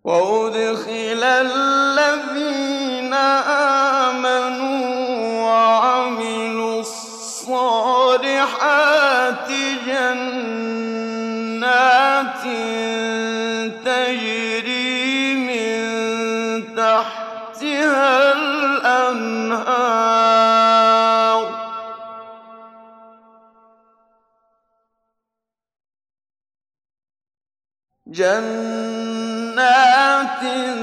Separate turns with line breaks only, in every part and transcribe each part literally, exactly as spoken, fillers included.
وَأُدْخِلَ الَّذِينَ آمَنُوا وَعَمِلُوا الصَّالِحَاتِ جَنَّاتٍ تَجْرِي مِن تَحْتِهَا الْأَنْهَارُ جَنَّاتٍ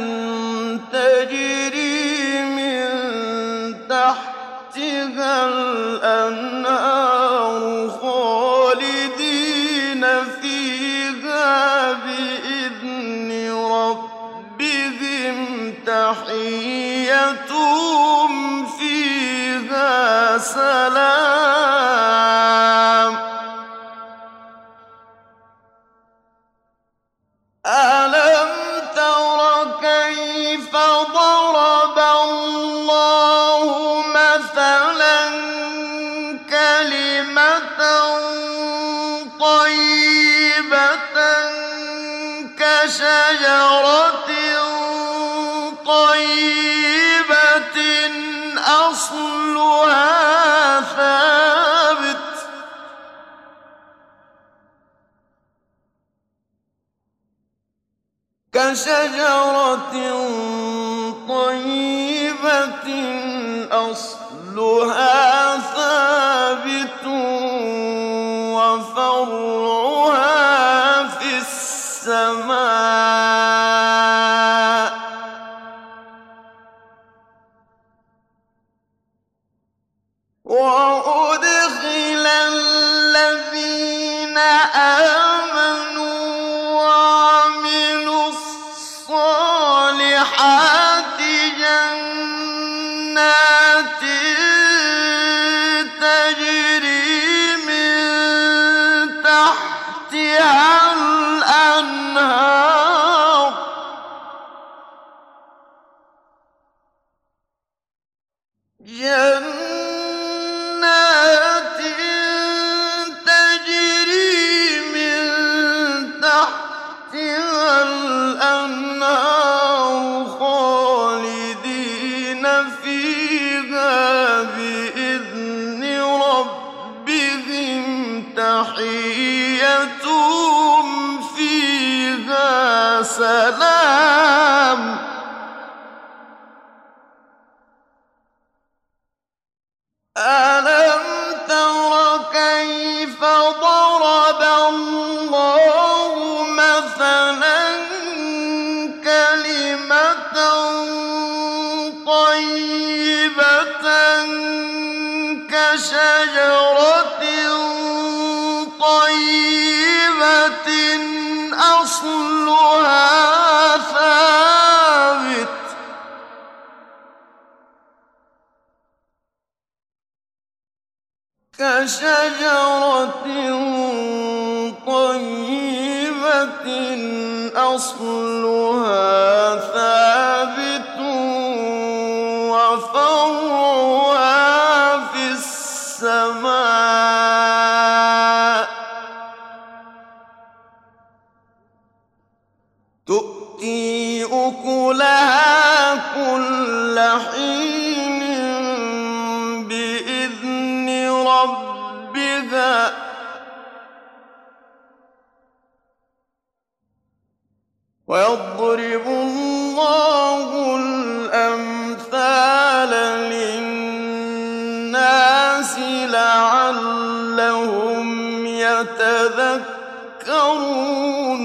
تَجْرِي مِن تَحْتِهَا الْأَنْهَارُ خَالِدِينَ فِيهَا بِإِذْنِ رَبِّهِمْ تَحِيَّتُهُمْ فِيهَا سَلَامٌ أَلَمْ تَرَ كَيْفَ ضَرَبَ اللَّهُ مَثَلًا كَلِمَةً طَيِّبَةً كَشَجَرَةٍ طَيِّبَةٍ أَصْلُهَا ثَابِتٌ كَشَجَرَةٍ طَيِّبَةٍ أَصْلُهَا ثَابِتٌ وَفَرْعُهَا فِي السَّمَاءِ وَأُدْخِلَ الَّذِينَ آمَنُوا وَعَمِلُوا الصَّالِحَاتِ جَنَّاتٍ تَجْرِي مِن تَحْتِهَا الْأَنْهَارُ جَنَّاتٍ تَجْرِي مِن تَحْتِهَا الْأَنْهَارُ خَالِدِينَ فِيهَا بِإِذْنِ رَبِّهِمْ تَحِيَّتُهُمْ فِيهَا سَلَامٌ أَلَمْ تَرَ كَيْفَ ضَرَبَ اللَّهُ مَثَلًا كَلِمَةً طَيِّبَةً كَشَجَرَةٍ طَيِّبَةٍ أَصْلُهَا ثَابِتٌ كَشَجَرَةٍ طَيِّبَةٍ أَصْلُهَا ثَابِتٌ وَفَرْعُهَا فِي السَّمَاءِ تُؤْتِي أُكُلَهَا كُلَّ حِينٍ بِإِذْنِ رَبِّهَا وَيَضْرِبُ اللَّهُ الْأَمْثَالَ لِلنَّاسِ لَعَلَّهُمْ يَتَذَكَّرُونَ